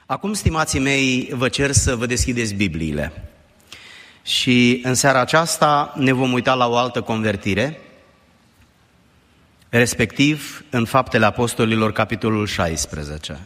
Acum, stimații mei, vă cer să vă deschideți Bibliile. Și în seara aceasta ne vom uita la o altă convertire, respectiv în Faptele Apostolilor, capitolul 16.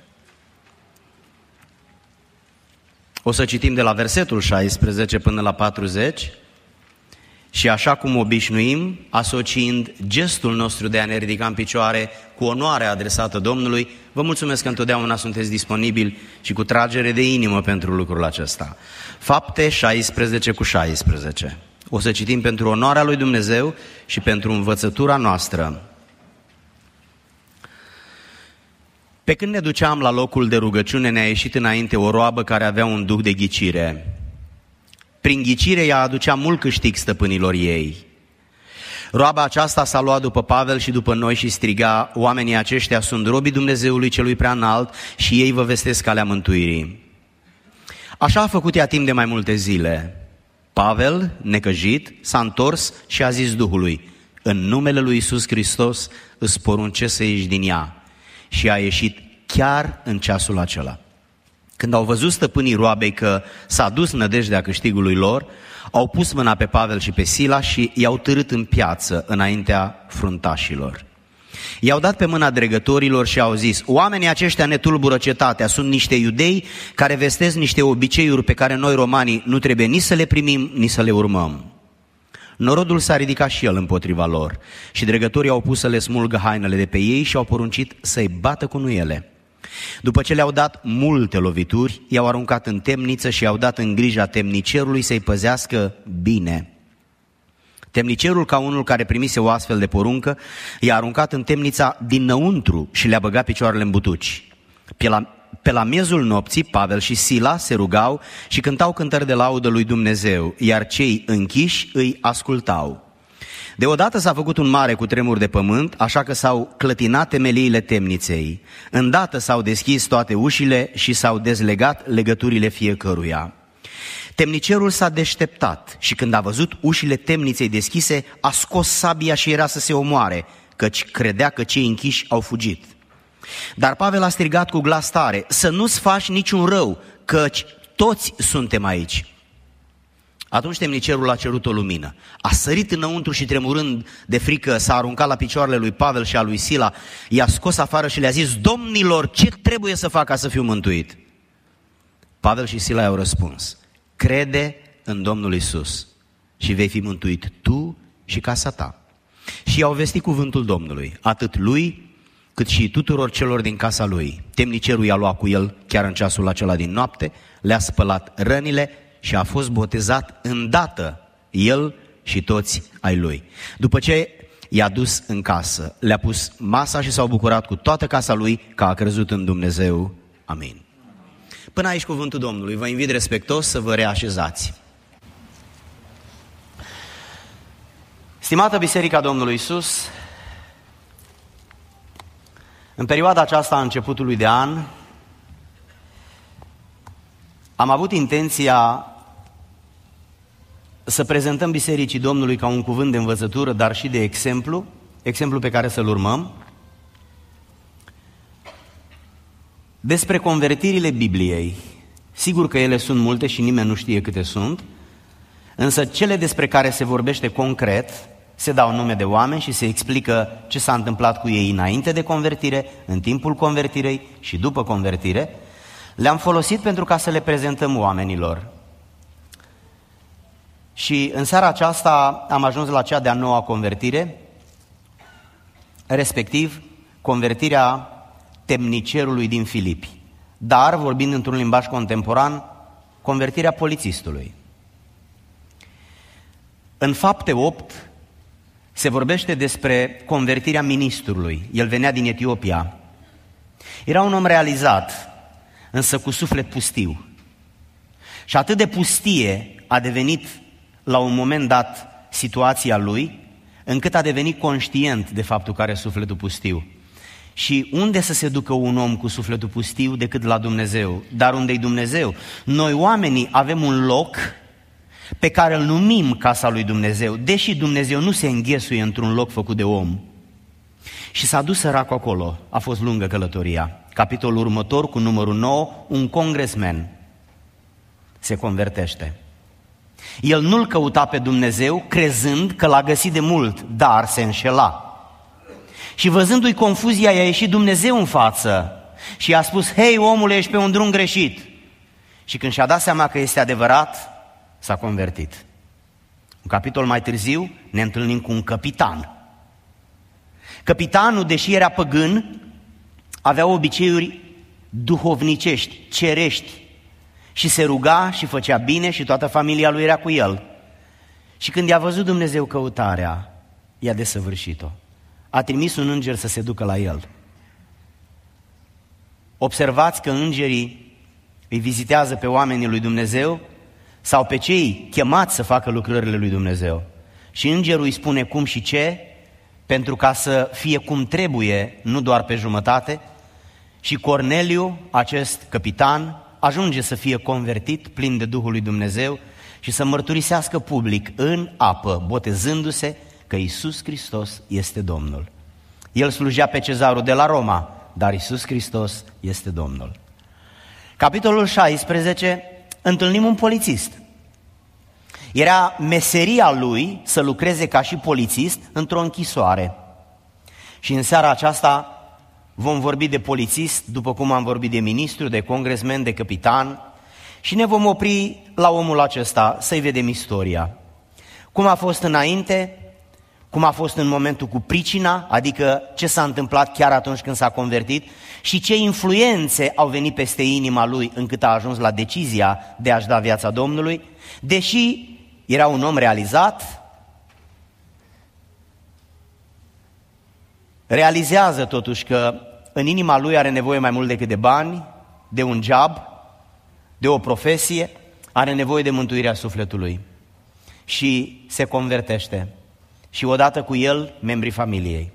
O să citim de la versetul 16 până la 40 și așa cum obișnuim, asociind gestul nostru de a ne ridica în picioare cu onoarea adresată Domnului, vă mulțumesc că întotdeauna sunteți disponibili și cu tragere de inimă pentru lucrul acesta. Fapte 16 cu 16. O să citim pentru onoarea lui Dumnezeu și pentru învățătura noastră. Pe când ne duceam la locul de rugăciune, ne-a ieșit înainte o roabă care avea un duh de ghicire. Prin ghicire ea aducea mult câștig stăpânilor ei. Roaba aceasta s-a luat după Pavel și după noi și striga: oamenii aceștia sunt robii Dumnezeului celui prea înalt și ei vă vestesc calea mântuirii. Așa a făcut ea timp de mai multe zile. Pavel, necăjit, s-a întors și a zis Duhului: în numele lui Iisus Hristos îți poruncesc să ieși din ea. Și a ieșit chiar în ceasul acela. Când au văzut stăpânii roabei că s-a dus nădejdea câștigului lor, au pus mâna pe Pavel și pe Sila și i-au târât în piață înaintea fruntașilor. I-au dat pe mâna dregătorilor și au zis: oamenii aceștia ne tulbură cetatea, sunt niște iudei care vestesc niște obiceiuri pe care noi romanii nu trebuie nici să le primim, nici să le urmăm. Norodul s-a ridicat și el împotriva lor și dregătorii au pus să le smulgă hainele de pe ei și au poruncit să-i bată cu nuiele. După ce le-au dat multe lovituri, i-au aruncat în temniță și i-au dat în grija temnicerului să-i păzească bine. Temnicerul, ca unul care primise o astfel de poruncă, i-a aruncat în temnița dinăuntru și le-a băgat picioarele în butuci. Pe la miezul nopții, Pavel și Sila se rugau și cântau cântări de laudă lui Dumnezeu, iar cei închiși îi ascultau. Deodată s-a făcut un mare cutremur de pământ, așa că s-au clătinat temeliile temniței. Îndată s-au deschis toate ușile și s-au dezlegat legăturile fiecăruia. Temnicerul s-a deșteptat și când a văzut ușile temniței deschise, a scos sabia și era să se omoare, căci credea că cei închiși au fugit. Dar Pavel a strigat cu glas tare: să nu-ți faci niciun rău, căci toți suntem aici. Atunci temnicerul a cerut o lumină. A sărit înăuntru și tremurând de frică s-a aruncat la picioarele lui Pavel și a lui Sila, i-a scos afară și le-a zis: domnilor, ce trebuie să fac ca să fiu mântuit? Pavel și Sila i-au răspuns: crede în Domnul Iisus și vei fi mântuit tu și casa ta. Și i-au vestit cuvântul Domnului, atât lui cât și tuturor celor din casa lui. Temnicerul i-a luat cu el chiar în ceasul acela din noapte, le-a spălat rănile și a fost botezat îndată el și toți ai lui. După ce i-a dus în casă, le-a pus masa și s-au bucurat cu toată casa lui că a crezut în Dumnezeu. Amin. Până aici cuvântul Domnului. Vă invit respectos să vă reașezați. Stimată Biserica Domnului Iisus, în perioada aceasta a începutului de an, am avut intenția să prezentăm Bisericii Domnului ca un cuvânt de învățătură, dar și de exemplu pe care să-l urmăm, despre convertirile Bibliei. Sigur că ele sunt multe și nimeni nu știe câte sunt, însă cele despre care se vorbește concret, se dau nume de oameni și se explică ce s-a întâmplat cu ei înainte de convertire, în timpul convertirei și după convertire. Le-am folosit pentru ca să le prezentăm oamenilor. Și în seara aceasta am ajuns la cea de-a noua convertire, respectiv convertirea temnicerului din Filipi. Dar, vorbind într-un limbaj contemporan, convertirea polițistului. În Fapte 8 se vorbește despre convertirea ministrului. El venea din Etiopia. Era un om realizat, însă cu suflet pustiu. Și atât de pustie a devenit la un moment dat situația lui, încât a devenit conștient de faptul că are sufletul pustiu. Și unde să se ducă un om cu sufletul pustiu decât la Dumnezeu? Dar unde-i Dumnezeu? Noi oamenii avem un loc pe care îl numim casa lui Dumnezeu, deși Dumnezeu nu se înghesuie într-un loc făcut de om. Și s-a dus săracul acolo, a fost lungă călătoria. capitolul următor, cu numărul 9, un congresmen se convertește. El nu-L căuta pe Dumnezeu crezând că l-a găsit de mult, dar se înșela. Și văzându-i confuzia, i-a ieșit Dumnezeu în față și i-a spus: hei, omule, ești pe un drum greșit. Și când și-a dat seama că este adevărat, s-a convertit. Un capitol mai târziu ne întâlnim cu un capitan. Capitanul, deși era păgân, avea obiceiuri duhovnicești, cerești, și se ruga și făcea bine și toată familia lui era cu el. Și când i-a văzut Dumnezeu căutarea, i-a desăvârșit-o. A trimis un înger să se ducă la el. Observați că îngerii îi vizitează pe oamenii lui Dumnezeu sau pe cei chemați să facă lucrările lui Dumnezeu. Și îngerul îi spune cum și ce, pentru ca să fie cum trebuie, nu doar pe jumătate. Și Corneliu, acest capitan, ajunge să fie convertit, plin de Duhul lui Dumnezeu și să mărturisească public în apă, botezându-se, că Iisus Hristos este Domnul. El slujea pe cezarul de la Roma, dar Iisus Hristos este Domnul. Capitolul 16, întâlnim un polițist. Era meseria lui să lucreze ca și polițist într-o închisoare. Și în seara aceasta vom vorbi de polițist, după cum am vorbit de ministru, de congresmen, de capitan, și ne vom opri la omul acesta să-i vedem istoria. Cum a fost înainte, cum a fost în momentul cu pricina, adică ce s-a întâmplat chiar atunci când s-a convertit și ce influențe au venit peste inima lui încât a ajuns la decizia de a-și da viața Domnului. Deși era un om realizat, realizează totuși că în inima lui are nevoie mai mult decât de bani, de un job, de o profesie, are nevoie de mântuirea sufletului și se convertește. Și odată cu el, membrii familiei.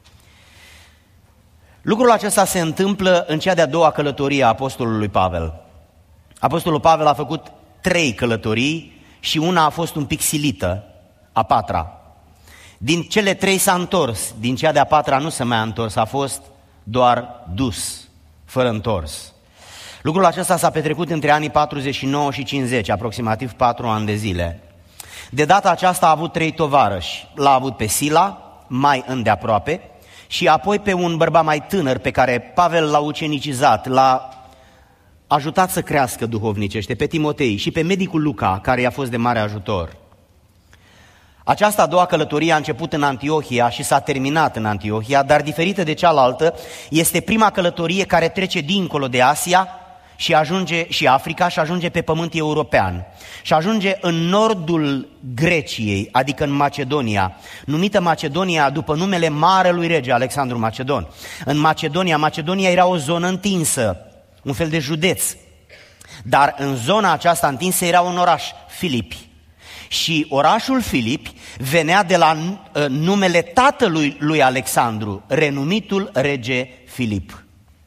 Lucrul acesta se întâmplă în cea de-a doua călătorie a apostolului Pavel. Apostolul Pavel a făcut 3 călătorii și una a fost un pic silită, a 4-a. Din cele 3 s-a întors, din cea de-a 4-a nu se mai a întors, a fost doar dus, fără întors. Lucrul acesta s-a petrecut între anii 49 și 50, aproximativ 4 ani de zile. De data aceasta a avut 3 tovarăși. L-a avut pe Sila, mai îndeaproape, și apoi pe un bărbat mai tânăr pe care Pavel l-a ucenicizat, l-a ajutat să crească duhovnicește, pe Timotei, și pe medicul Luca, care i-a fost de mare ajutor. Această a doua călătorie a început în Antiohia și s-a terminat în Antiohia, dar diferită de cealaltă, este prima călătorie care trece dincolo de Asia și ajunge și Africa și ajunge pe pământ european. Și ajunge în nordul Greciei, adică în Macedonia, numită Macedonia după numele marelui rege Alexandru Macedon. În Macedonia era o zonă întinsă, un fel de județ, dar în zona aceasta întinsă era un oraș, Filipi. Și orașul Filipi venea de la numele tatălui lui Alexandru, renumitul rege Filip.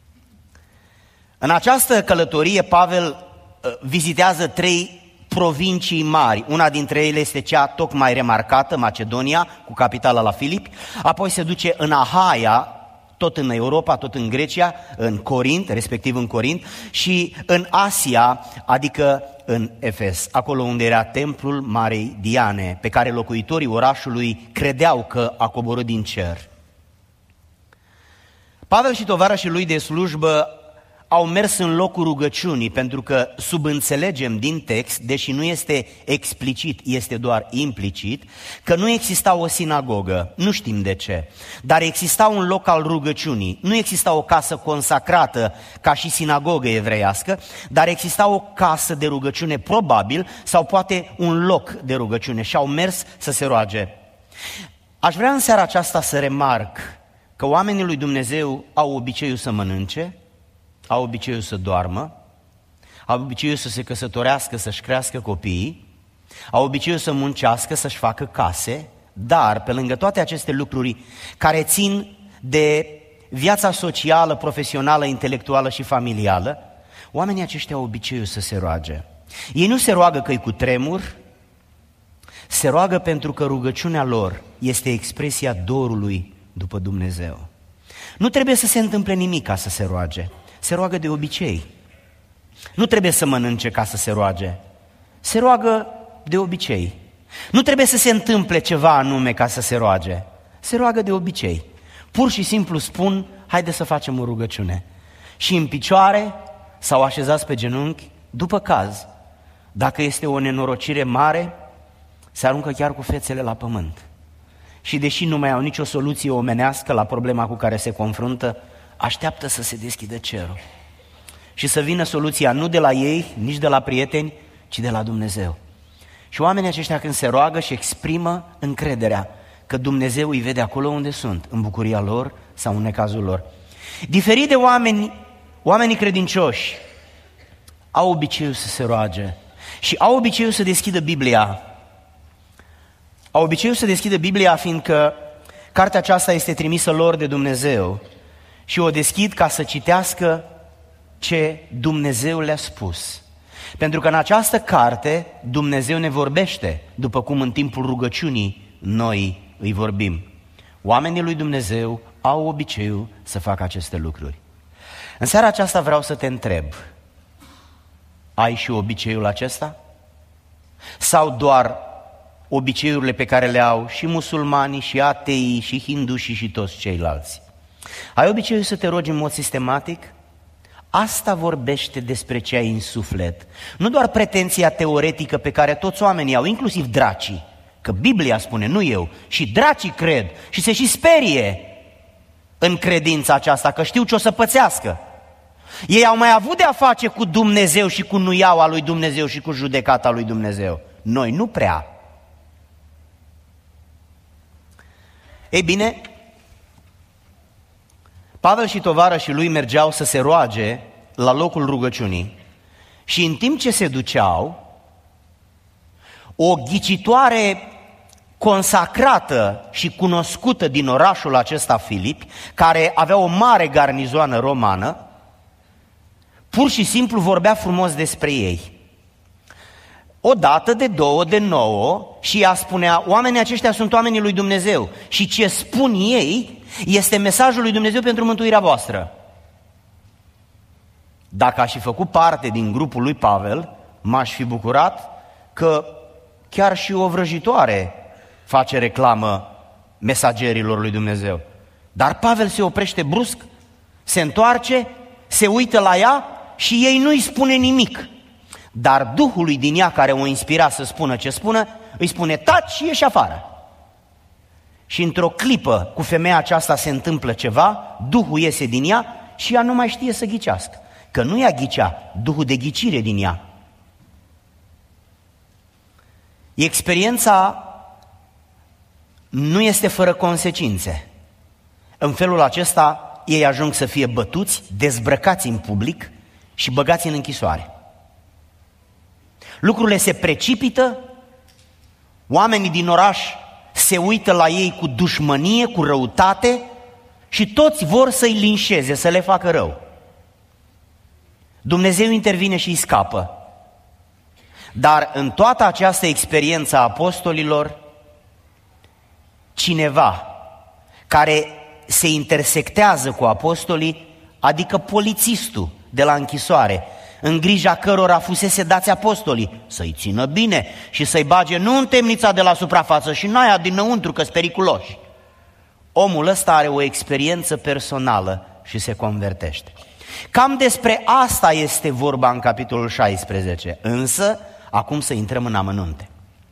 În această călătorie Pavel vizitează 3 provincii mari. Una dintre ele este cea tocmai remarcată, Macedonia, cu capitala la Filipi. Apoi se duce în Ahaia, tot în Europa, tot în Grecia, în Corint, respectiv în Corint, și în Asia, adică în Efes, acolo unde era templul Marei Diane, pe care locuitorii orașului credeau că a coborât din cer. Pavel și tovarășii lui de slujbă au mers în locul rugăciunii, pentru că subînțelegem din text, deși nu este explicit, este doar implicit, că nu exista o sinagogă, nu știm de ce, dar exista un loc al rugăciunii. Nu exista o casă consacrată ca și sinagogă evreiască, dar exista o casă de rugăciune probabil, sau poate un loc de rugăciune, și au mers să se roage. Aș vrea în seara aceasta să remarc că oamenii lui Dumnezeu au obiceiul să mănânce, au obiceiul să doarmă, au obiceiul să se căsătorească, să-și crească copiii, au obiceiul să muncească, să-și facă case, dar pe lângă toate aceste lucruri care țin de viața socială, profesională, intelectuală și familială, oamenii aceștia au obiceiul să se roage. Ei nu se roagă că-i cu tremur, se roagă pentru că rugăciunea lor este expresia dorului după Dumnezeu. Nu trebuie să se întâmple nimic ca să se roage. se roagă de obicei. Nu trebuie să mănânce ca să se roage. Se roagă de obicei. Nu trebuie să se întâmple ceva anume ca să se roage. Se roagă de obicei. Pur și simplu spun, haide să facem o rugăciune. Și în picioare sau așezați pe genunchi, după caz. Dacă este o nenorocire mare, se aruncă chiar cu fețele la pământ. Și deși nu mai au nicio soluție omenească la problema cu care se confruntă, așteaptă să se deschidă cerul. Și să vină soluția nu de la ei, nici de la prieteni, ci de la Dumnezeu. Și oamenii aceștia când se roagă și exprimă încrederea că Dumnezeu îi vede acolo unde sunt, în bucuria lor sau în necazul lor. Diferit de oamenii credincioși au obiceiul să se roage și au obiceiul să deschidă Biblia. Au obiceiul să deschidă Biblia fiindcă cartea aceasta este trimisă lor de Dumnezeu și o deschid ca să citească ce Dumnezeu le-a spus. Pentru că în această carte Dumnezeu ne vorbește, după cum în timpul rugăciunii noi îi vorbim. Oamenii lui Dumnezeu au obiceiul să facă aceste lucruri. În seara aceasta vreau să te întreb, ai și obiceiul acesta? Sau doar obiceiurile pe care le au și musulmanii, și ateii, și hindușii și toți ceilalți? Ai obiceiul să te rogi în mod sistematic? Asta vorbește despre ce ai în suflet. Nu doar pretenția teoretică pe care toți oamenii au, inclusiv dracii, că Biblia spune, nu eu, și dracii cred și se și sperie în credința aceasta, că știu ce o să pățească. Ei au mai avut de-a face cu Dumnezeu și cu nuiaua lui Dumnezeu și cu judecata lui Dumnezeu. Noi nu prea. Ei bine, Pavel și tovarășii lui mergeau să se roage la locul rugăciunii și în timp ce se duceau, o ghicitoare consacrată și cunoscută din orașul acesta Filipi, care avea o mare garnizoană romană, pur și simplu vorbea frumos despre ei. O dată, de două, de nouă, și ea spunea, oamenii aceștia sunt oamenii lui Dumnezeu și ce spun ei este mesajul lui Dumnezeu pentru mântuirea voastră. Dacă aș fi făcut parte din grupul lui Pavel, m-aș fi bucurat că chiar și o vrăjitoare face reclamă mesagerilor lui Dumnezeu. Dar Pavel se oprește brusc, se întoarce, se uită la ea și ei nu-i spune nimic. Dar Duhului din ea care o inspira să spună ce spună, îi spune taci și ieși afară. Și într-o clipă cu femeia aceasta se întâmplă ceva, Duhul iese din ea și ea nu mai știe să ghicească. Că nu ea ghicea, Duhul de ghicire din ea. Experiența nu este fără consecințe. În felul acesta ei ajung să fie bătuți, dezbrăcați în public și băgați în închisoare. Lucrurile se precipită, oamenii din oraș se uită la ei cu dușmănie, cu răutate și toți vor să-i linșeze, să le facă rău. Dumnezeu intervine și îi scapă. Dar în toată această experiență a apostolilor, cineva care se intersectează cu apostolii, adică polițistul de la închisoare, în grija cărora fusese dați apostolii, să-i țină bine și să-i bage nu în temnița de la suprafață și în aia dinăuntru, că-s periculoși. Omul ăsta are o experiență personală și se convertește. Cam despre asta este vorba în capitolul 16, însă acum să intrăm în amănunte.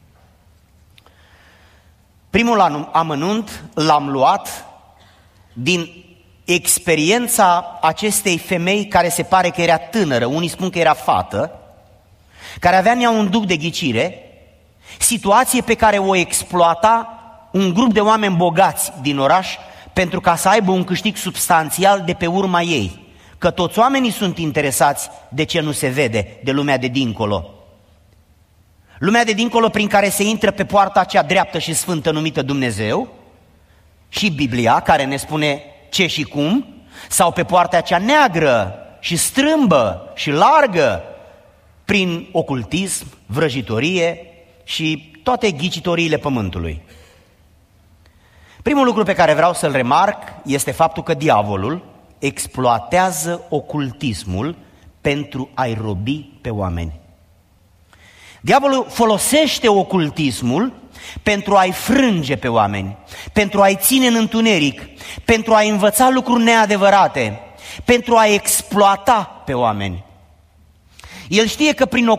Primul amănunt l-am luat din experiența acestei femei care se pare că era tânără, unii spun că era fată, care avea în ea un duc de ghicire, situație pe care o exploata un grup de oameni bogați din oraș pentru ca să aibă un câștig substanțial de pe urma ei, că toți oamenii sunt interesați de ce nu se vede, de lumea de dincolo. Lumea de dincolo prin care se intră pe poarta cea dreaptă și sfântă numită Dumnezeu și Biblia care ne spune ce și cum, sau pe poarta cea neagră și strâmbă și largă prin ocultism, vrăjitorie și toate ghicitoriile pământului. Primul lucru pe care vreau să-l remarc este faptul că diavolul, exploatează ocultismul pentru a-i robi pe oameni. Diavolul folosește ocultismul pentru a-i frânge pe oameni, pentru a-i ține în întuneric, pentru a-i învăța lucruri neadevărate, pentru a-i exploata pe oameni. El știe că prin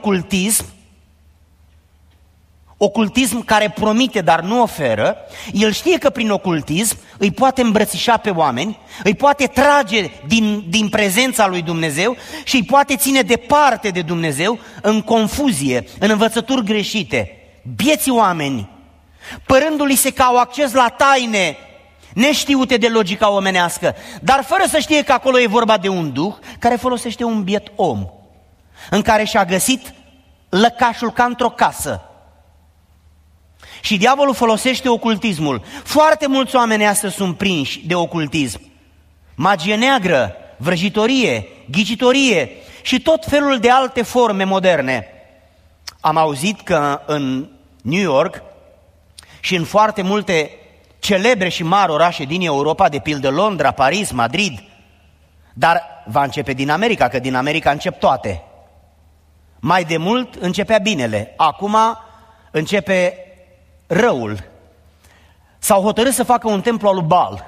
ocultism care promite, dar nu oferă, el știe că prin ocultism îi poate îmbrățișa pe oameni, îi poate trage din prezența lui Dumnezeu și îi poate ține departe de Dumnezeu în confuzie, în învățături greșite. Bieții oameni, părându-li se că au acces la taine neștiute de logica omenească, dar fără să știe că acolo e vorba de un duh care folosește un biet om, în care și-a găsit lăcașul ca într-o casă. Și diavolul folosește ocultismul. Foarte mulți oameni astăzi sunt prinși de ocultism. Magie neagră, vrăjitorie, ghicitorie și tot felul de alte forme moderne. Am auzit că în New York și în foarte multe celebre și mari orașe din Europa, de pildă Londra, Paris, Madrid, dar va începe din America, că din America încep toate. Mai de mult începea binele, acum începe răul. S-au hotărât să facă un templu al lui Baal.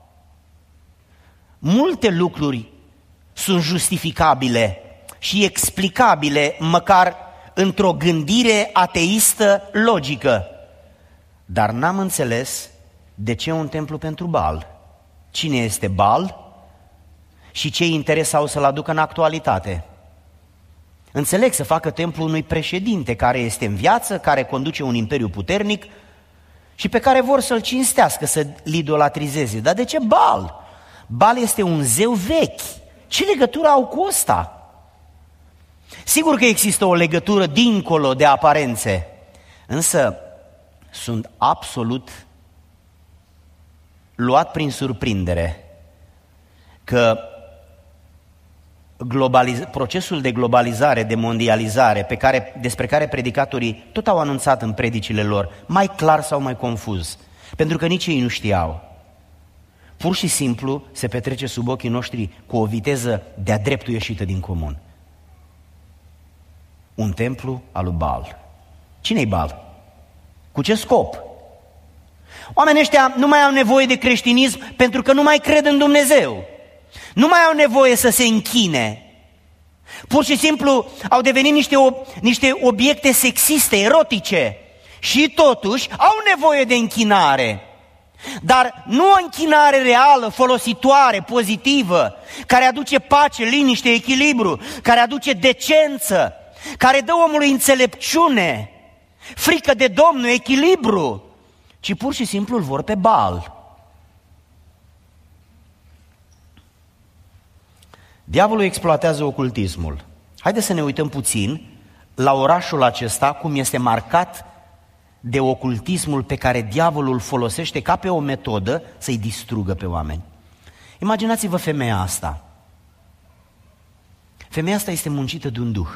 Multe lucruri sunt justificabile și explicabile, măcar într-o gândire ateistă logică. Dar n-am înțeles de ce un templu pentru Baal. Cine este Baal și ce interes au să-l aducă în actualitate? Înțeleg să facă templu unui președinte care este în viață, care conduce un imperiu puternic și pe care vor să-l cinstească, să-l idolatrizeze. Dar de ce Baal? Baal este un zeu vechi. Ce legătură au cu ăsta? Sigur că există o legătură dincolo de aparențe, însă sunt absolut luat prin surprindere că procesul de globalizare, de mondializare, despre care predicatorii tot au anunțat în predicile lor, mai clar sau mai confuz, pentru că nici ei nu știau. Pur și simplu se petrece sub ochii noștri cu o viteză de-a dreptul ieșită din comun. Un templu al lui Baal. Cine-i Baal? Cu ce scop? Oamenii ăștia nu mai au nevoie de creștinism pentru că nu mai cred în Dumnezeu. Nu mai au nevoie să se închine. Pur și simplu au devenit niște obiecte sexiste, erotice. Și totuși au nevoie de închinare. Dar nu o închinare reală, folositoare, pozitivă, care aduce pace, liniște, echilibru, care aduce decență, care dă omului înțelepciune, frică de Domnul, echilibru, ci pur și simplu îl vor pe Baal. Diavolul exploatează ocultismul. Haideți să ne uităm puțin la orașul acesta, cum este marcat de ocultismul pe care diavolul îl folosește ca pe o metodă să-i distrugă pe oameni. Imaginați-vă femeia asta. Femeia asta este muncită de un duh.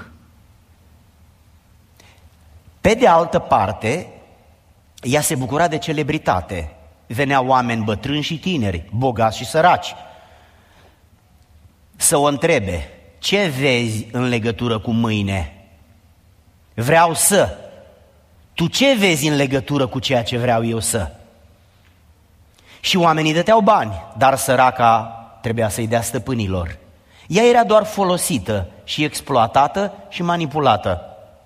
Pe de altă parte, ea se bucura de celebritate. Veneau oameni bătrâni și tineri, bogați și săraci, să o întrebe: ce vezi în legătură cu mâine? Vreau să. Tu ce vezi în legătură cu ceea ce vreau eu să? Și oamenii dăteau bani, dar săraca trebuia să-i dea stăpânilor. Ea era doar folosită și exploatată și manipulată.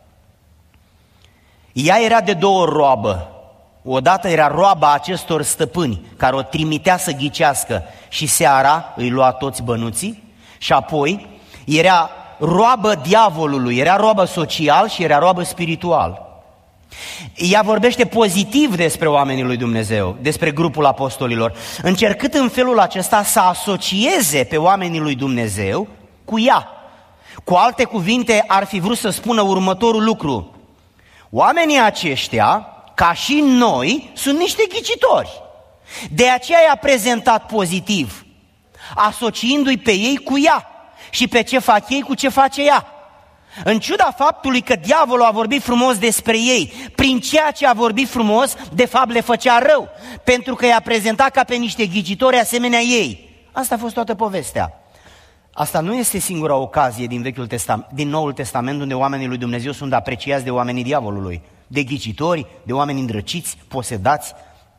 Ea era de două roabă. Odată era roaba acestor stăpâni care o trimitea să ghicească și seara îi lua toți bănuții, și apoi era roabă diavolului, era roabă social și era roabă spiritual. Ea vorbește pozitiv despre oamenii lui Dumnezeu, despre grupul apostolilor, încercând în felul acesta să asocieze pe oamenii lui Dumnezeu cu ea. Cu alte cuvinte, ar fi vrut să spună următorul lucru: oamenii aceștia, ca și noi, sunt niște ghicitori. De aceea i-a prezentat pozitiv, asociindu-i pe ei cu ea și pe ce fac ei cu ce face ea. În ciuda faptului că diavolul a vorbit frumos despre ei, prin ceea ce a vorbit frumos, de fapt le făcea rău, pentru că i-a prezentat ca pe niște ghicitori asemenea ei. Asta a fost toată povestea. Asta nu este singura ocazie din Noul Testament unde oamenii lui Dumnezeu sunt apreciați de oamenii diavolului, de ghicitori, de oameni îndrăciți, posedați.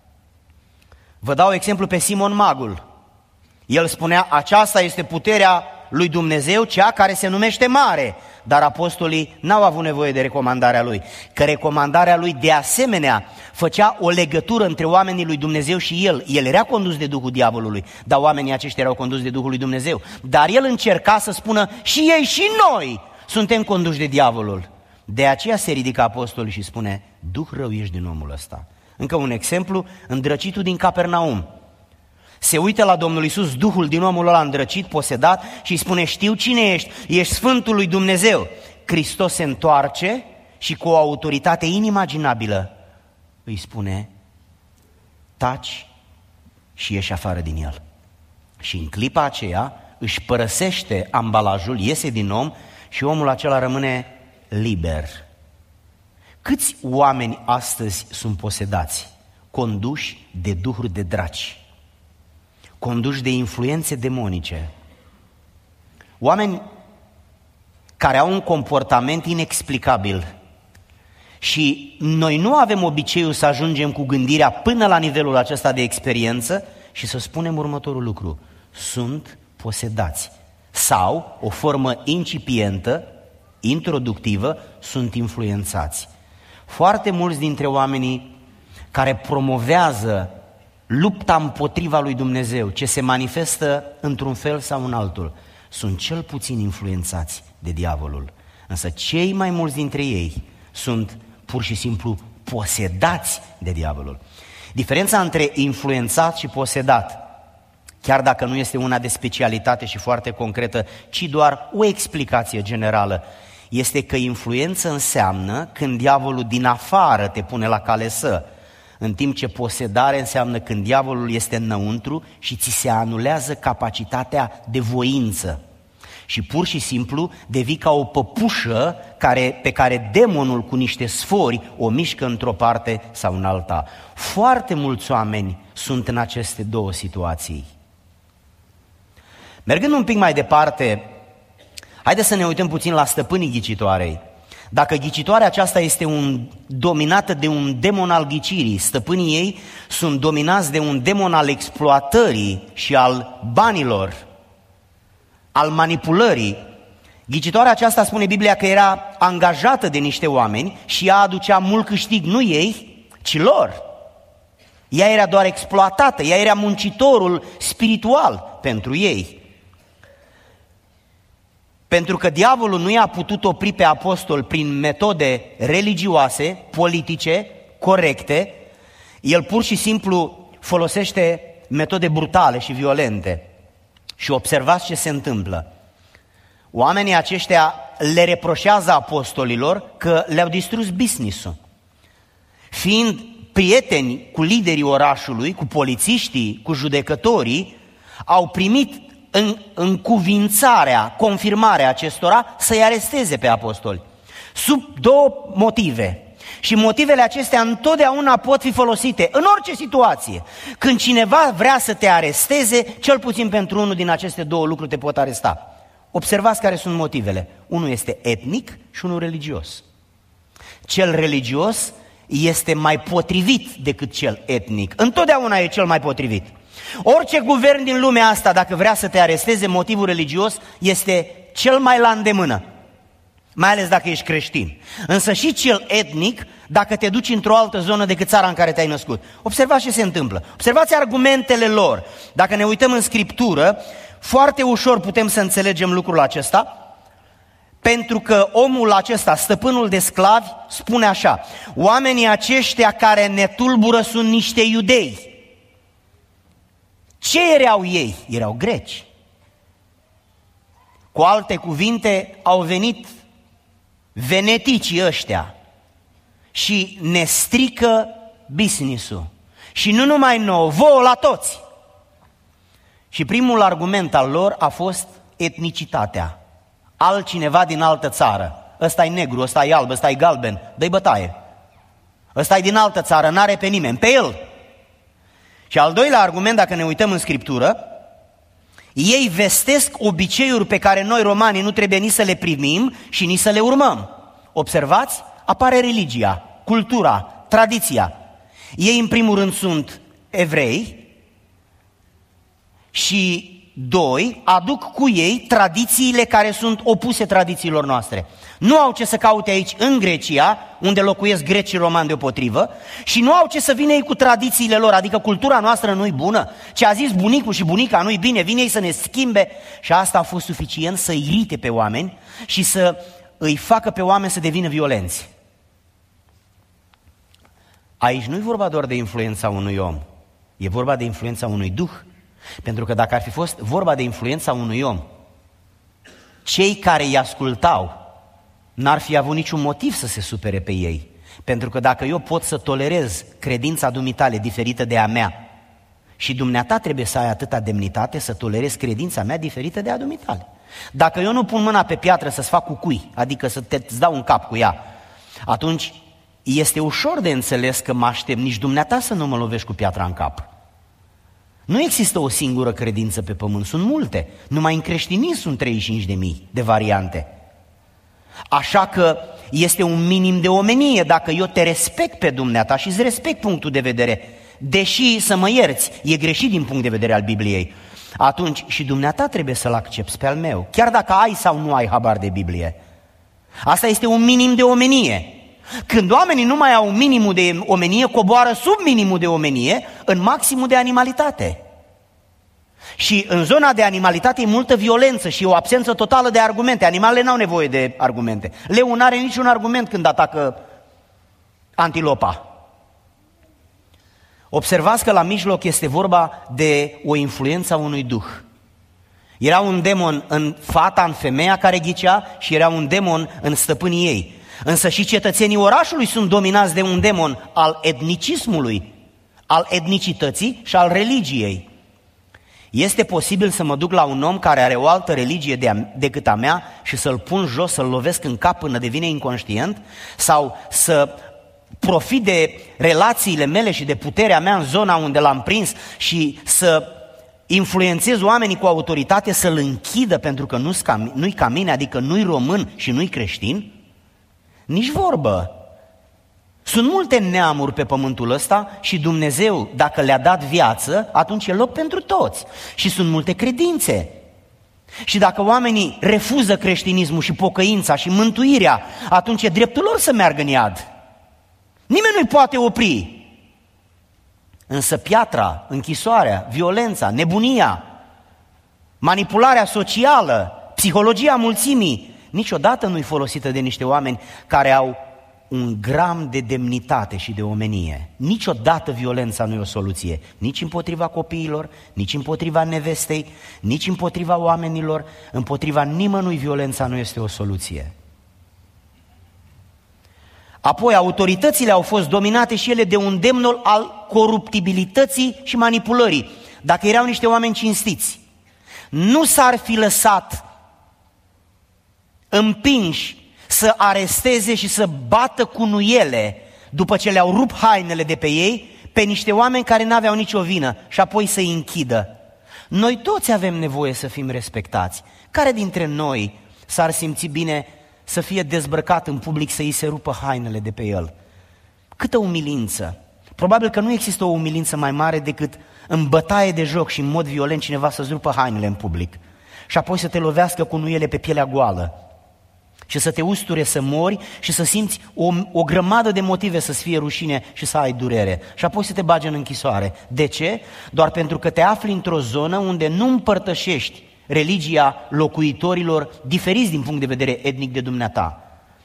Vă dau exemplu pe Simon Magul. El spunea, aceasta este puterea lui Dumnezeu, cea care se numește mare, dar apostolii n-au avut nevoie de recomandarea lui, că recomandarea lui de asemenea făcea o legătură între oamenii lui Dumnezeu și el. El era condus de Duhul diavolului, dar oamenii aceștia erau conduși de Duhul lui Dumnezeu. Dar el încerca să spună, și ei și noi suntem conduși de diavolul. De aceea se ridică apostolii și spune, duh rău ești din omul ăsta. Încă un exemplu, îndrăcitul din Capernaum. Se uită la Domnul Iisus, duhul din omul ăla îndrăcit, posedat, și îi spune, știu cine ești, ești Sfântul lui Dumnezeu. Hristos se întoarce și cu o autoritate inimaginabilă îi spune, taci și ieși afară din el. Și în clipa aceea își părăsește ambalajul, iese din om și omul acela rămâne liber. Câți oameni astăzi sunt posedați, conduși de duhuri de draci, conduși de influențe demonice, oameni care au un comportament inexplicabil și noi nu avem obiceiul să ajungem cu gândirea până la nivelul acesta de experiență și să spunem următorul lucru, sunt posedați sau, o formă incipientă, introductivă, sunt influențați. Foarte mulți dintre oamenii care promovează lupta împotriva lui Dumnezeu, ce se manifestă într-un fel sau în altul, sunt cel puțin influențați de diavolul. Însă cei mai mulți dintre ei sunt pur și simplu posedați de diavolul. Diferența între influențat și posedat, chiar dacă nu este una de specialitate și foarte concretă, ci doar o explicație generală, este că influență înseamnă când diavolul din afară te pune la cale să, în timp ce posedare înseamnă când diavolul este înăuntru și ți se anulează capacitatea de voință. Și pur și simplu devii ca o păpușă pe care demonul cu niște sfori o mișcă într-o parte sau în alta. Foarte mulți oameni sunt în aceste două situații. Mergând un pic mai departe, haideți să ne uităm puțin la stăpânii ghicitoarei. Dacă ghicitoarea aceasta este dominată de un demon al ghicirii, stăpânii ei sunt dominați de un demon al exploatării și al banilor, al manipulării. Ghicitoarea aceasta, spune Biblia, că era angajată de niște oameni și ea aducea mult câștig, nu ei, ci lor. Ea era doar exploatată, ea era muncitorul spiritual pentru ei. Pentru că diavolul nu i-a putut opri pe apostol prin metode religioase, politice, corecte, el pur și simplu folosește metode brutale și violente. Și observați ce se întâmplă. Oamenii aceștia le reproșează apostolilor că le-au distrus business-ul. Fiind prieteni cu liderii orașului, cu polițiștii, cu judecătorii, au primit încuvințarea, confirmarea acestora să-i aresteze pe apostoli. Sub două motive. Și motivele acestea întotdeauna pot fi folosite în orice situație. Când cineva vrea să te aresteze, cel puțin pentru unul din aceste două lucruri te pot aresta. Observați care sunt motivele. Unul este etnic și unul religios. Cel religios este mai potrivit decât cel etnic. Întotdeauna e cel mai potrivit. Orice guvern din lumea asta, dacă vrea să te aresteze, motivul religios este cel mai la îndemână, mai ales dacă ești creștin. Însă și cel etnic, dacă te duci într-o altă zonă decât țara în care te-ai născut. Observați ce se întâmplă. Observați argumentele lor. Dacă ne uităm în Scriptură, foarte ușor putem să înțelegem lucrul acesta, pentru că omul acesta, stăpânul de sclavi, spune așa: oamenii aceștia care ne tulbură sunt niște iudei. Ce erau ei? Erau greci. Cu alte cuvinte, au venit veneticii ăștia și ne strică business-ul. Și nu numai nouă, vouă la toți. Și primul argument al lor a fost etnicitatea. Altcineva din altă țară. Ăsta e negru, ăsta e alb, ăsta e galben, dă-i bătaie. Ăsta e din altă țară, n-are pe nimeni, pe el. Și al doilea argument, dacă ne uităm în Scriptură, Ei vestesc obiceiuri pe care noi romanii nu trebuie nici să le primim și nici să le urmăm. Observați? Apare religia, cultura, tradiția. Ei în primul rând sunt evrei și doi, aduc cu ei tradițiile care sunt opuse tradițiilor noastre. Nu au ce să caute aici în Grecia, unde locuiesc grecii romani deopotrivă, și nu au ce să vină ei cu tradițiile lor, adică cultura noastră nu-i bună, ce a zis bunicul și bunica nu-i bine, vine ei să ne schimbe. Și asta a fost suficient să irite pe oameni și să îi facă pe oameni să devină violenți. Aici nu e vorba doar de influența unui om, e vorba de influența unui duh. Pentru că dacă ar fi fost vorba de influența unui om, cei care îi ascultau n-ar fi avut niciun motiv să se supere pe ei. Pentru că dacă eu pot să tolerez credința dumitale diferită de a mea și dumneata trebuie să ai atâta demnitate să tolerezi credința mea diferită de a dumitale. Dacă eu nu pun mâna pe piatră să-ți fac cucui, adică să-ți dau un cap cu ea, atunci este ușor de înțeles că mă aștept nici dumneata să nu mă lovești cu piatra în cap. Nu există o singură credință pe pământ, sunt multe. Numai în creștinism sunt 35.000 de variante. Așa că este un minim de omenie dacă eu te respect pe dumneata și îți respect punctul de vedere, deși, să mă ierți, e greșit din punct de vedere al Bibliei, atunci și dumneata trebuie să-l accepți pe al meu, chiar dacă ai sau nu ai habar de Biblie. Asta este un minim de omenie. Când oamenii nu mai au minimul de omenie, coboară sub minimul de omenie în maximul de animalitate. Și în zona de animalitate e multă violență și o absență totală de argumente. Animalele n-au nevoie de argumente. Leul n-are niciun argument când atacă antilopa. Observați că la mijloc este vorba de o influență a unui duh. Era un demon în fata, în femeia care ghicea și era un demon în stăpânii ei. Însă și cetățenii orașului sunt dominați de un demon al etnicismului, al etnicității și al religiei. Este posibil să mă duc la un om care are o altă religie decât a mea și să-l pun jos, să-l lovesc în cap până devine inconștient? Sau să profit de relațiile mele și de puterea mea în zona unde l-am prins și să influențez oamenii cu autoritate să-l închidă pentru că nu-i ca mine, adică nu-i român și nu-i creștin? Nici vorbă. Sunt multe neamuri pe pământul ăsta și Dumnezeu, dacă le-a dat viață, atunci e loc pentru toți. Și sunt multe credințe. Și dacă oamenii refuză creștinismul și pocăința și mântuirea, atunci e dreptul lor să meargă în iad. Nimeni nu-i poate opri. Însă piatra, închisoarea, violența, nebunia, manipularea socială, psihologia mulțimii, niciodată nu-i folosită de niște oameni care au un gram de demnitate și de omenie. Niciodată violența nu e o soluție, nici împotriva copiilor, nici împotriva nevestei, nici împotriva oamenilor, împotriva nimănui violența nu este o soluție. Apoi, autoritățile au fost dominate și ele de un demon al coruptibilității și manipulării. Dacă erau niște oameni cinstiți, nu s-ar fi lăsat împinși să aresteze și să bată cu nuiele după ce le-au rupt hainele de pe ei pe niște oameni care n-aveau nicio vină și apoi să-i închidă. Noi toți avem nevoie să fim respectați. Care dintre noi s-ar simți bine să fie dezbrăcat în public, să îi se rupă hainele de pe el? Câtă umilință! Probabil că nu există o umilință mai mare decât în bătaie de joc și în mod violent cineva să-ți rupă hainele în public și apoi să te lovească cu nuiele pe pielea goală și să te usture să mori și să simți o grămadă de motive să-ți fie rușine și să ai durere și apoi să te bagi în închisoare. De ce? Doar pentru că te afli într-o zonă unde nu împărtășești religia locuitorilor diferiți din punct de vedere etnic de dumneata.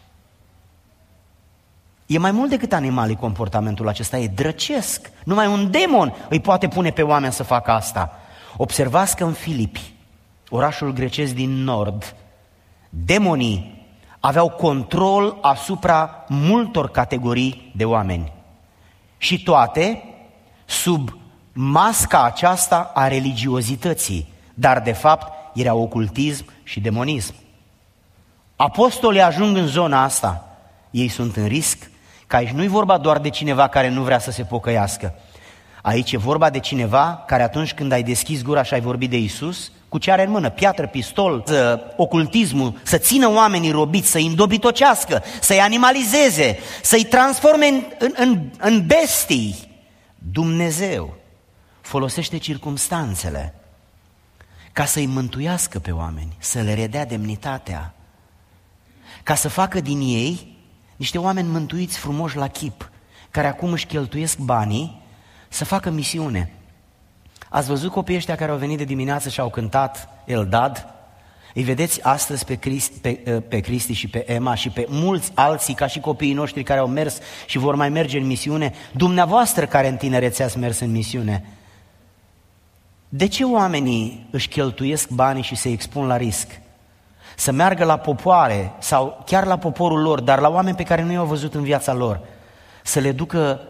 E mai mult decât animalii comportamentul acesta, e drăcesc. Numai un demon îi poate pune pe oameni să facă asta. Observați că în Filipi, orașul grecesc din nord, demonii aveau control asupra multor categorii de oameni. Și toate sub masca aceasta a religiozității, dar de fapt era ocultism și demonism. Apostolii ajung în zona asta, ei sunt în risc, că aici nu e vorba doar de cineva care nu vrea să se pocăiască. Aici e vorba de cineva care atunci când ai deschis gura și ai vorbit de Iisus, cu ce are în mână, piatră, pistol, ocultismul, să țină oamenii robiți, să-i îndobitocească, să-i animalizeze, să-i transforme în bestii. Dumnezeu folosește circumstanțele ca să-i mântuiască pe oameni, să le redea demnitatea, ca să facă din ei niște oameni mântuiți frumoși la chip, care acum își cheltuiesc banii să facă misiune. Ați văzut copiii ăștia care au venit de dimineață și au cântat Eldad? Îi vedeți astăzi pe Cristi și pe Emma și pe mulți alții ca și copiii noștri care au mers și vor mai merge în misiune. Dumneavoastră care în tinerețe ați mers în misiune. De ce oamenii își cheltuiesc banii și se expun la risc? Să meargă la popoare sau chiar la poporul lor, dar la oameni pe care nu i-au văzut în viața lor, să le ducă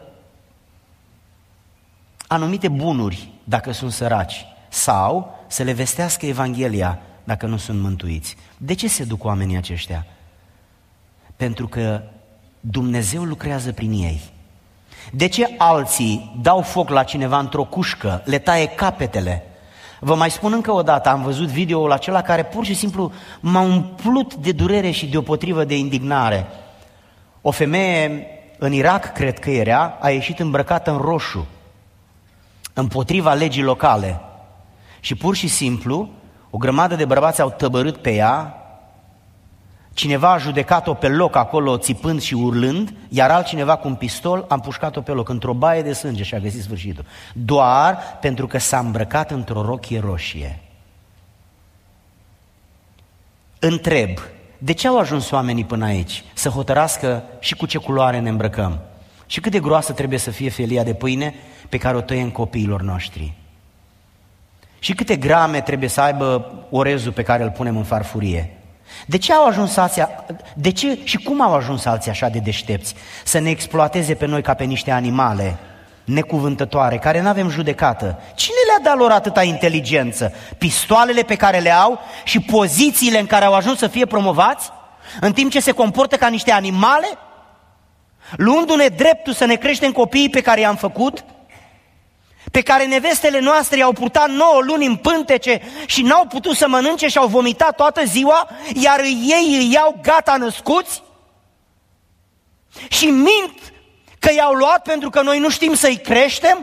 anumite bunuri dacă sunt săraci sau să le vestească Evanghelia dacă nu sunt mântuiți. De ce se duc oamenii aceștia? Pentru că Dumnezeu lucrează prin ei. De ce alții dau foc la cineva într-o cușcă, le taie capetele? Vă mai spun încă o dată, am văzut video-ul acela care pur și simplu m-a umplut de durere și deopotrivă de indignare. O femeie în Irak, cred că era, a ieșit îmbrăcată în roșu, împotriva legii locale. Și pur și simplu, o grămadă de bărbați au tăbărât pe ea, cineva a judecat-o pe loc acolo țipând și urlând, iar altcineva cu un pistol a împușcat-o pe loc, într-o baie de sânge și a găsit sfârșitul. Doar pentru că s-a îmbrăcat într-o rochie roșie. Întreb, de ce au ajuns oamenii până aici? Să hotărască și cu ce culoare ne îmbrăcăm? Și cât de groasă trebuie să fie felia de pâine pe care o tăiem copiilor noștri? Și câte grame trebuie să aibă orezul pe care îl punem în farfurie? De ce au ajuns alții, de ce și cum au ajuns alții așa de deștepți să ne exploateze pe noi ca pe niște animale necuvântătoare, care nu avem judecată? Cine le-a dat lor atâta inteligență? Pistoalele pe care le au și pozițiile în care au ajuns să fie promovați, în timp ce se comportă ca niște animale, luându-ne dreptul să ne creștem copiii pe care i-am făcut, pe care nevestele noastre i-au purtat 9 luni în pântece și n-au putut să mănânce și au vomitat toată ziua, iar ei îi iau gata născuți și mint că i-au luat pentru că noi nu știm să-i creștem?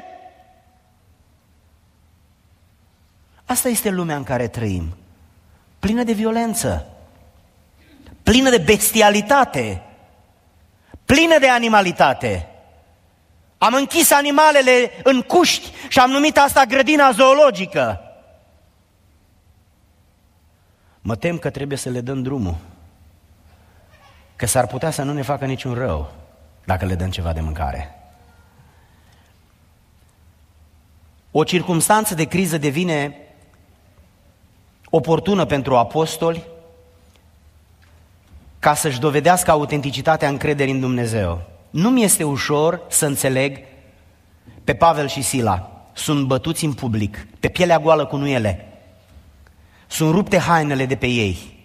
Asta este lumea în care trăim, plină de violență, plină de bestialitate, plină de animalitate. Am închis animalele în cuști și am numit asta grădina zoologică. Mă tem că trebuie să le dăm drumul, că s-ar putea să nu ne facă niciun rău dacă le dăm ceva de mâncare. O circumstanță de criză devine oportună pentru apostoli ca să-și dovedească autenticitatea încrederii în Dumnezeu. Nu mi este ușor să înțeleg pe Pavel și Sila. Sunt bătuți în public, pe pielea goală cu nuiele. Sunt rupte hainele de pe ei.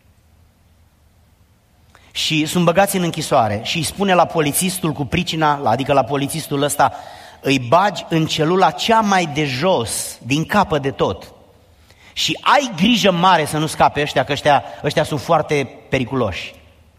Și sunt băgați în închisoare și îi spune la polițistul cu pricina, adică la polițistul ăsta, îi bagi în celula cea mai de jos, din capă de tot. Și ai grijă mare să nu scape ăștia, că ăștia sunt foarte periculoși.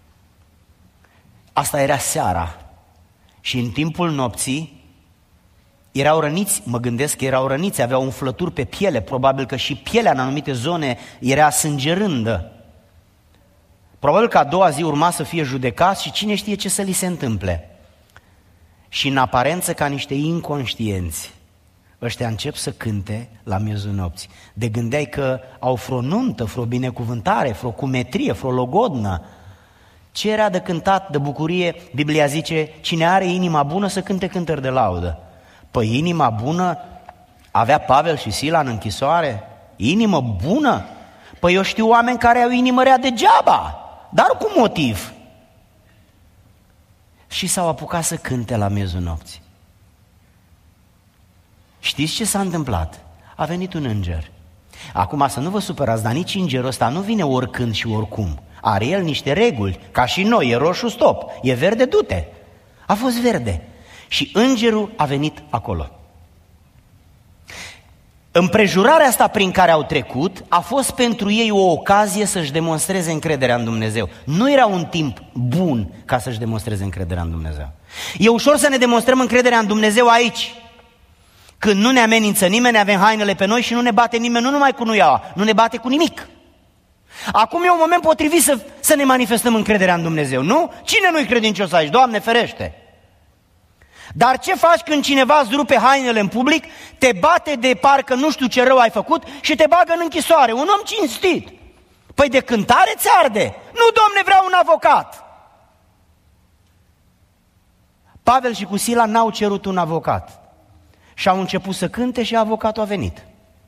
Asta era seara. Și în timpul nopții erau răniți, mă gândesc că erau răniți, aveau umflături pe piele, probabil că și pielea în anumite zone era sângerândă. Probabil că a doua zi urma să fie judecați și cine știe ce să li se întâmple. Și în aparență ca niște inconștienți, ăștia încep să cânte la miezul nopții. De gândeai că au vreo nuntă, vreo binecuvântare, vreo cumetrie, vreo logodnă. Ce era de cântat, de bucurie? Biblia zice, cine are inima bună să cânte cântări de laudă. Păi inima bună avea Pavel și Sila în închisoare? Inimă bună? Păi eu știu oameni care au inimă rea degeaba, dar cu motiv. Și s-au apucat să cânte la miezul nopții. Știți ce s-a întâmplat? A venit un înger. Acum să nu vă supărați, dar nici îngerul ăsta nu vine oricând și oricum. Are el niște reguli, ca și noi, e roșu, stop, e verde, du-te. A fost verde. Și îngerul a venit acolo. Împrejurarea asta prin care au trecut a fost pentru ei o ocazie să-și demonstreze încrederea în Dumnezeu. Nu era un timp bun ca să-și demonstreze încrederea în Dumnezeu. E ușor să ne demonstrăm încrederea în Dumnezeu aici, când nu ne amenință nimeni, avem hainele pe noi și nu ne bate nimeni, nu numai cu nuiaua, nu ne bate cu nimic. Acum e un moment potrivit să ne manifestăm încrederea în Dumnezeu, nu? Cine nu-i credincios aici? Doamne ferește! Dar ce faci când cineva îți rupe hainele în public, te bate de parcă nu știu ce rău ai făcut și te bagă în închisoare? Un om cinstit. Păi de cântare ți arde. Nu, Doamne, vreau un avocat. Pavel și cu Sila n-au cerut un avocat și au început să cânte și avocatul a venit.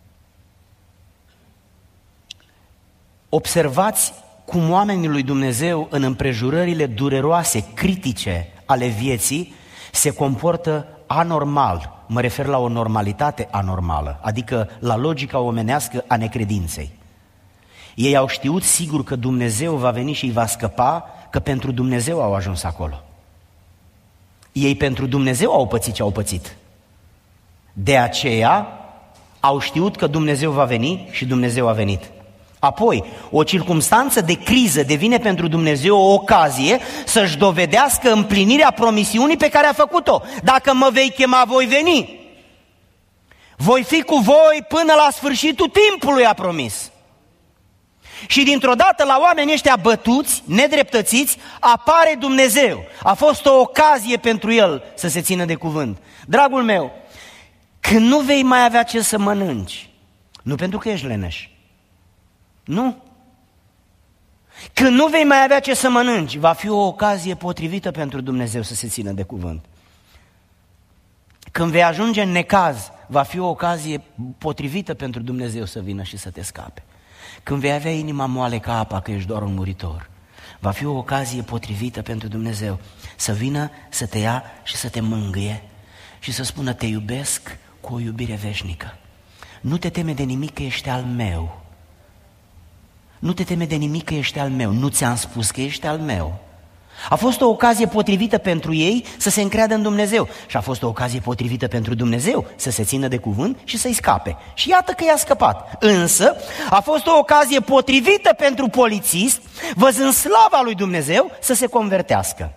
Observați cum oamenii lui Dumnezeu în împrejurările dureroase, critice ale vieții se comportă anormal. Mă refer la o normalitate anormală, adică la logica omenească a necredinței. Ei au știut sigur că Dumnezeu va veni și îi va scăpa, că pentru Dumnezeu au ajuns acolo. Ei pentru Dumnezeu au pățit ce au pățit. De aceea au știut că Dumnezeu va veni și Dumnezeu a venit. Apoi, o circumstanță de criză devine pentru Dumnezeu o ocazie să-și dovedească împlinirea promisiunii pe care a făcut-o. Dacă mă vei chema, voi veni. Voi fi cu voi până la sfârșitul timpului, a promis. Și dintr-o dată la oamenii ăștia bătuți, nedreptățiți, apare Dumnezeu. A fost o ocazie pentru el să se țină de cuvânt. Dragul meu, când nu vei mai avea ce să mănânci, nu pentru că ești leneș, nu. Când nu vei mai avea ce să mănânci, va fi o ocazie potrivită pentru Dumnezeu să se țină de cuvânt. Când vei ajunge în necaz, va fi o ocazie potrivită pentru Dumnezeu să vină și să te scape. Când vei avea inima moale ca apa, că ești doar un muritor, va fi o ocazie potrivită pentru Dumnezeu să vină, să te ia și să te mângâie și să spună: te iubesc cu o iubire veșnică. Nu te teme de nimic, că ești al meu. Nu te teme de nimic, că ești al meu. Nu ți-am spus că ești al meu? A fost o ocazie potrivită pentru ei să se încreadă în Dumnezeu și a fost o ocazie potrivită pentru Dumnezeu să se țină de cuvânt și să-i scape. Și iată că i-a scăpat. Însă a fost o ocazie potrivită pentru polițist, văzând slava lui Dumnezeu, să se convertească.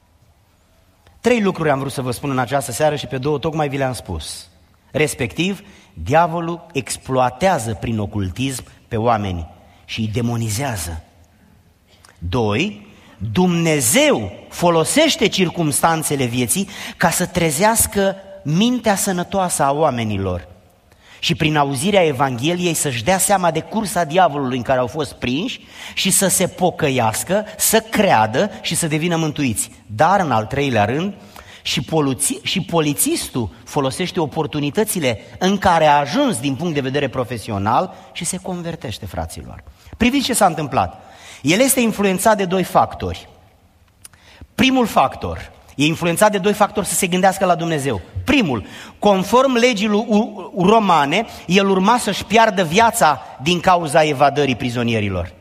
3 lucruri am vrut să vă spun în această seară și pe 2 tocmai vi le-am spus. Respectiv, diavolul exploatează prin ocultism pe oameni și îi demonizează. 2. Dumnezeu folosește circumstanțele vieții ca să trezească mintea sănătoasă a oamenilor și prin auzirea Evangheliei să-și dea seama de cursa diavolului în care au fost prinși și să se pocăiască, să creadă și să devină mântuiți. Dar, în al 3-lea rând, și polițistul folosește oportunitățile în care a ajuns din punct de vedere profesional și se convertește, fraților. Priviți ce s-a întâmplat. El este influențat de 2 factori. Primul factor, e influențat de 2 factori să se gândească la Dumnezeu. Primul, conform legii romane, el urma să-și piardă viața din cauza evadării prizonierilor.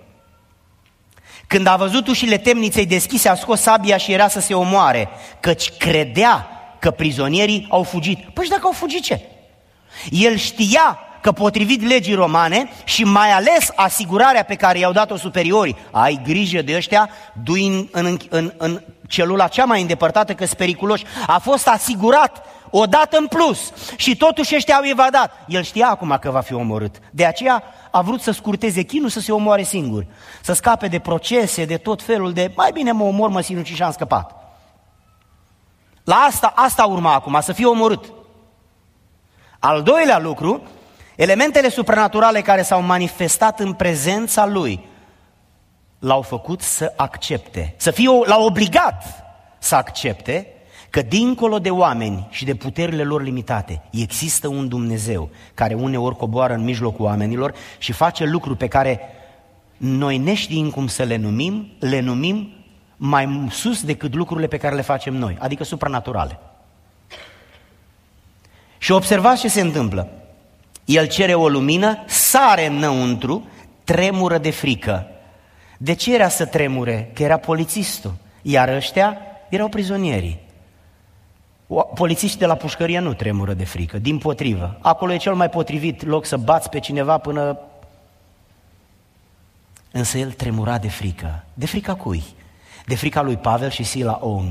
Când a văzut ușile temniței deschise, a scos sabia și era să se omoare, căci credea că prizonierii au fugit. Păi și dacă au fugit, ce? El știa că potrivit legii romane și mai ales asigurarea pe care i-au dat-o superiorii, ai grijă de ăștia, du-i în celula cea mai îndepărtată că-s periculoși, a fost asigurat o dată în plus și totuși ăștia au evadat. El știa acum că va fi omorât, de aceea a vrut să scurteze chinul, să se omoare singur, să scape de procese, de tot felul de, mai bine mă omor, mă sinuci și am scăpat. La asta urma acum, să fie omorât. Al 2-lea lucru, elementele supranaturale care s-au manifestat în prezența lui l-au făcut să accepte, l-au obligat să accepte că dincolo de oameni și de puterile lor limitate există un Dumnezeu care uneori coboară în mijlocul oamenilor și face lucruri pe care noi neștiind cum să le numim mai sus decât lucrurile pe care le facem noi, adică supranaturale. Și observați ce se întâmplă. El cere o lumină, sare înăuntru, tremură de frică. De ce era să tremure? Că era polițistul, iar ăștia erau prizonierii. Polițiștii de la pușcărie nu tremură de frică, dimpotrivă. Acolo e cel mai potrivit loc să bați pe cineva până... Însă el tremura de frică. De frica cui? De frica lui Pavel și Sila? Oh,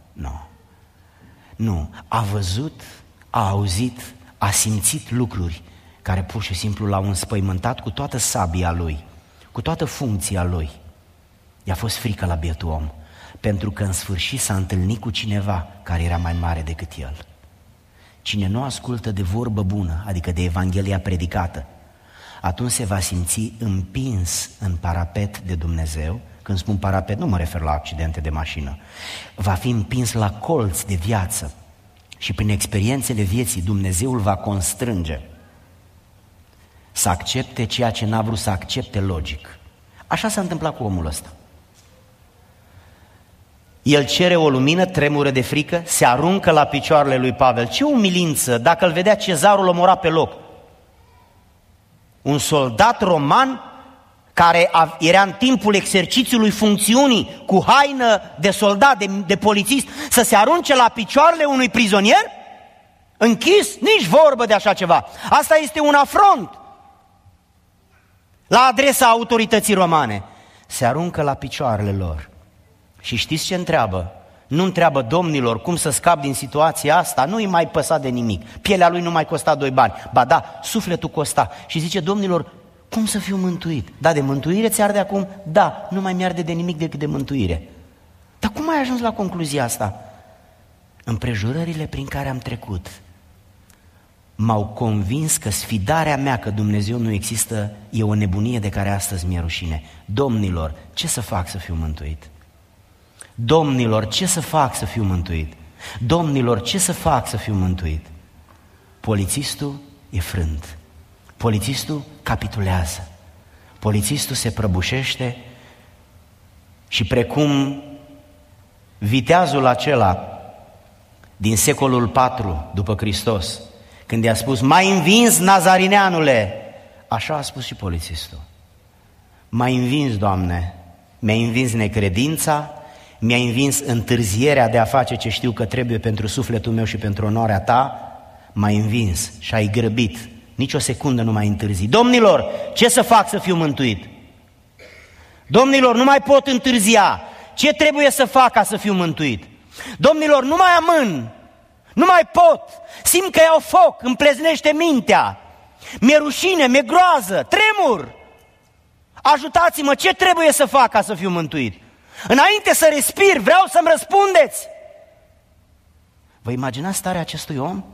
nu. A văzut, a auzit, a simțit lucruri care pur și simplu l-au înspăimântat cu toată sabia lui, cu toată funcția lui. I-a fost frică la bietul om, pentru că în sfârșit s-a întâlnit cu cineva care era mai mare decât el. Cine nu ascultă de vorbă bună, adică de Evanghelia predicată, atunci se va simți împins în parapet de Dumnezeu. Când spun parapet, nu mă refer la accidente de mașină. Va fi împins la colț de viață și prin experiențele vieții Dumnezeu îl va constrânge să accepte ceea ce n-a vrut să accepte logic. Așa s-a întâmplat cu omul ăsta. El cere o lumină, tremură de frică, se aruncă la picioarele lui Pavel. Ce umilință! Dacă îl vedea Cezarul, îl omora pe loc. Un soldat roman care era în timpul exercițiului funcțiunii cu haină de soldat, de polițist, să se arunce la picioarele unui prizonier? Închis? Nici vorbă de așa ceva. Asta este un afront la adresa autorității romane. Se aruncă la picioarele lor. Și știți ce întreabă? Nu întreabă: domnilor, cum să scap din situația asta? Nu-i mai păsa de nimic. Pielea lui nu mai costa 2 bani. Ba da, sufletul costa. Și zice: domnilor, cum să fiu mântuit? Da, de mântuire ți arde acum? Da, nu mai mi-arde de nimic decât de mântuire. Dar cum ai ajuns la concluzia asta? Împrejurările prin care am trecut m-au convins că sfidarea mea că Dumnezeu nu există e o nebunie de care astăzi mi-e rușine. Domnilor, ce să fac să fiu mântuit? Domnilor, ce să fac să fiu mântuit? Domnilor, ce să fac să fiu mântuit? Polițistul e frânt. Polițistul capitulează. Polițistul se prăbușește și precum viteazul acela din secolul 4 după Hristos, când i-a spus: m-ai învins, nazarineanule, așa a spus și polițistul. M-ai învins, Doamne, mi-ai învins necredința, mi-ai învins întârzierea de a face ce știu că trebuie pentru sufletul meu și pentru onoarea ta, m-ai învins și ai grăbit. Nici o secundă nu mai întârzi. Domnilor, ce să fac să fiu mântuit? Domnilor, nu mai pot întârzia. Ce trebuie să fac ca să fiu mântuit? Domnilor, nu mai amân. Nu mai pot. Simt că iau foc, îmi pleznește mintea. Mi-e rușine, mi-e groază, tremur. Ajutați-mă, ce trebuie să fac ca să fiu mântuit? Înainte să respir, vreau să-mi răspundeți. Vă imaginați starea acestui om?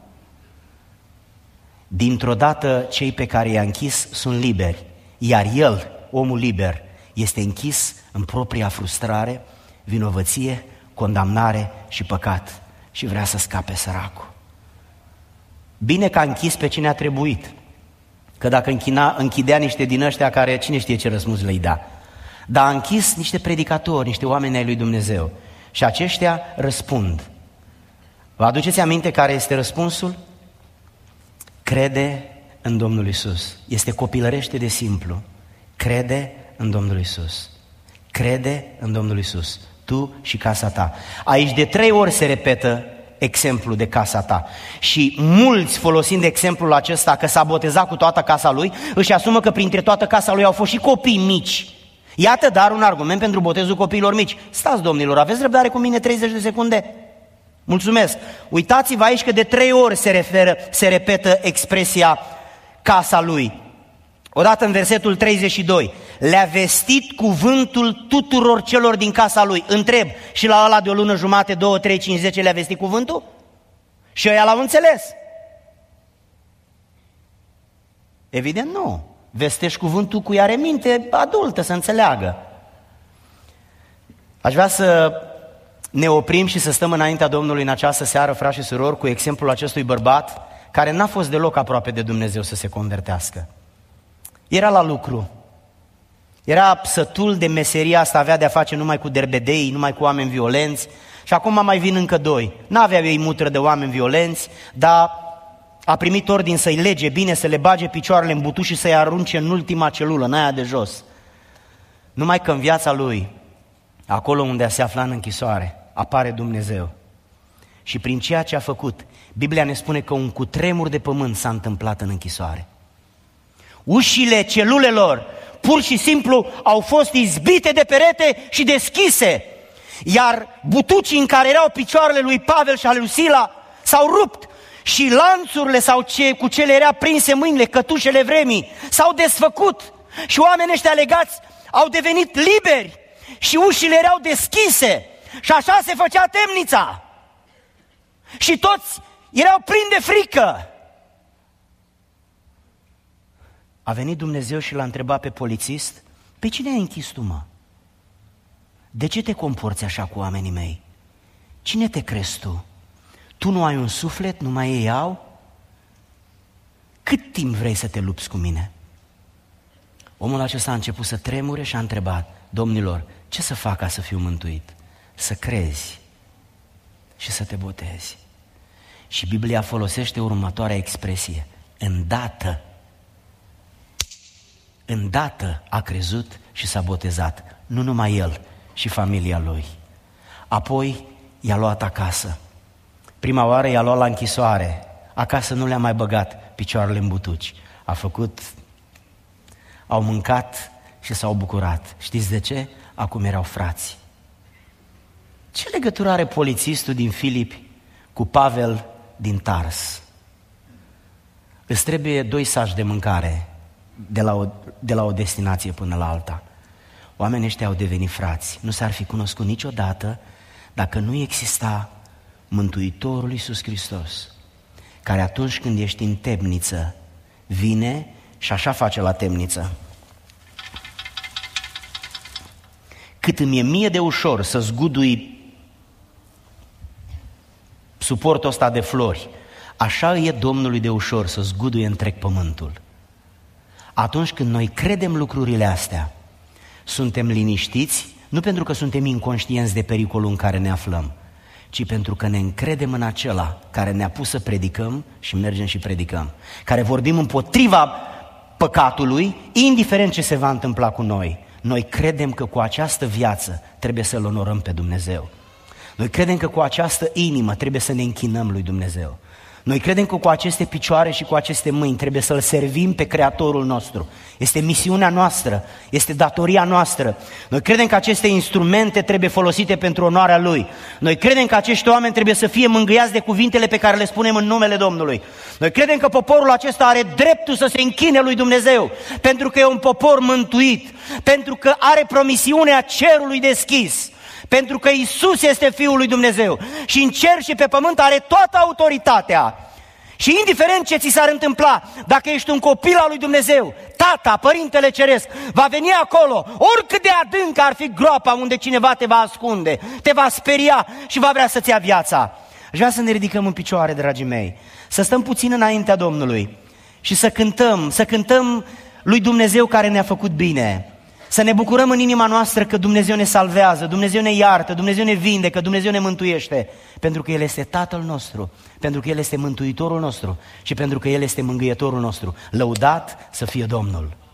Dintr-o dată, cei pe care i-a închis sunt liberi, iar el, omul liber, este închis în propria frustrare, vinovăție, condamnare și păcat și vrea să scape săracul. Bine că a închis pe cine a trebuit, că dacă închidea niște din ăștia care cine știe ce răspuns le-i da, dar a închis niște predicatori, niște oameni ai lui Dumnezeu și aceștia răspund. Vă aduceți aminte care este răspunsul? Crede în Domnul Iisus. Este copilărește de simplu. Crede în Domnul Iisus. Crede în Domnul Iisus. Tu și casa ta. Aici de 3 ori se repetă exemplul de casa ta. Și mulți, folosind exemplul acesta că s-a botezat cu toată casa lui, își asumă că printre toată casa lui au fost și copii mici. Iată dar un argument pentru botezul copiilor mici. Stați, domnilor, aveți răbdare cu mine 30 de secunde? Mulțumesc! Uitați-vă aici că de 3 ori se repetă expresia casa lui. Odată în versetul 32, le-a vestit cuvântul tuturor celor din casa lui. Întreb, și la ăla de o lună jumate, 2, 3, 5, 10 le-a vestit cuvântul? Și ăia l-au înțeles? Evident nu. Vestești cuvântul cu are minte adultă să înțeleagă. Aș vrea să ne oprim și să stăm înaintea Domnului în această seară, frați și surori, cu exemplul acestui bărbat care n-a fost deloc aproape de Dumnezeu să se convertească. Era la lucru, era sătul de meseria asta, avea de-a face numai cu derbedei, numai cu oameni violenți și acum mai vin încă 2. N-aveau ei mutră de oameni violenți, dar a primit ordin să-i lege bine, să le bage picioarele în butuc și să-i arunce în ultima celulă, în aia de jos. Numai că în viața lui, acolo unde se afla în închisoare, apare Dumnezeu și prin ceea ce a făcut, Biblia ne spune că un cutremur de pământ s-a întâmplat în închisoare. Ușile celulelor pur și simplu au fost izbite de perete și deschise, iar butucii în care erau picioarele lui Pavel și ale lui Sila s-au rupt și lanțurile sau cu cele era prinse mâinile, cătușele vremii, s-au desfăcut și oamenii ăștia legați au devenit liberi și ușile erau deschise și așa se făcea temnița. Și toți erau plini de frică. A venit Dumnezeu și l-a întrebat pe polițist: pe cine ai închis tu, mă? De ce te comporți așa cu oamenii mei? Cine te crezi tu? Tu nu ai un suflet, nu mai ei au? Cât timp vrei să te lupți cu mine? Omul acesta a început să tremure și a întrebat: domnilor, ce să fac ca să fiu mântuit? Să crezi și să te botezi. Și Biblia folosește următoarea expresie: îndată a crezut și s-a botezat, nu numai el, și familia lui. Apoi i-a luat acasă. Prima oară i-a luat la închisoare, acasă nu le-a mai băgat picioarele în butuci. Au mâncat și s-au bucurat. Știți de ce? Acum erau frați. Ce legătură are polițistul din Filipi cu Pavel din Tars? Îți trebuie 2 saci de mâncare de la o destinație până la alta. Oamenii ăștia au devenit frați. Nu s-ar fi cunoscut niciodată dacă nu exista Mântuitorul Iisus Hristos, care atunci când ești în temniță vine și așa face la temniță: cât îmi e mie de ușor să zgudui suportul ăsta de flori, așa îi e Domnului de ușor să zguduie întreg pământul. Atunci când noi credem lucrurile astea, suntem liniștiți, nu pentru că suntem inconștienți de pericolul în care ne aflăm, ci pentru că ne încredem în acela care ne-a pus să predicăm și mergem și predicăm, care vorbim împotriva păcatului, indiferent ce se va întâmpla cu noi. Noi credem că cu această viață trebuie să-L onorăm pe Dumnezeu. Noi credem că cu această inimă trebuie să ne închinăm lui Dumnezeu. Noi credem că cu aceste picioare și cu aceste mâini trebuie să-L servim pe Creatorul nostru. Este misiunea noastră, este datoria noastră. Noi credem că aceste instrumente trebuie folosite pentru onoarea Lui. Noi credem că acești oameni trebuie să fie mângâiați de cuvintele pe care le spunem în numele Domnului. Noi credem că poporul acesta are dreptul să se închine lui Dumnezeu, pentru că e un popor mântuit, pentru că are promisiunea cerului deschis, pentru că Iisus este Fiul lui Dumnezeu și în cer și pe pământ are toată autoritatea. Și indiferent ce ți s-ar întâmpla, dacă ești un copil al lui Dumnezeu, Tata, Părintele Ceresc, va veni acolo, oricât de adânc ar fi groapa unde cineva te va ascunde, te va speria și va vrea să-ți ia viața. Aș vrea să ne ridicăm în picioare, dragii mei, să stăm puțin înaintea Domnului și să cântăm lui Dumnezeu care ne-a făcut bine. Să ne bucurăm în inima noastră că Dumnezeu ne salvează, Dumnezeu ne iartă, Dumnezeu ne vindecă, Dumnezeu ne mântuiește. Pentru că El este Tatăl nostru, pentru că El este Mântuitorul nostru și pentru că El este Mângâietorul nostru. Lăudat să fie Domnul!